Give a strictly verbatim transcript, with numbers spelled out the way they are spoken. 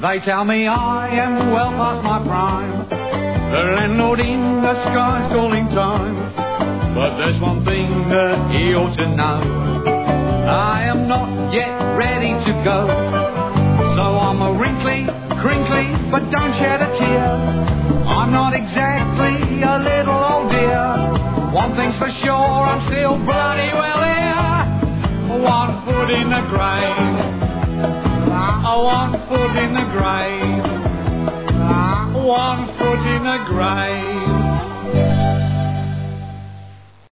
They tell me I am well past my prime. The landlord in the sky's calling time. But there's one thing that he ought to know. I am not yet ready to go. So I'm a wrinkly, crinkly, but don't shed a tear. I'm not exactly a little old dear. One thing's for sure, I'm still bloody well here. One foot in the grave. One foot in the grave. One foot in the grave.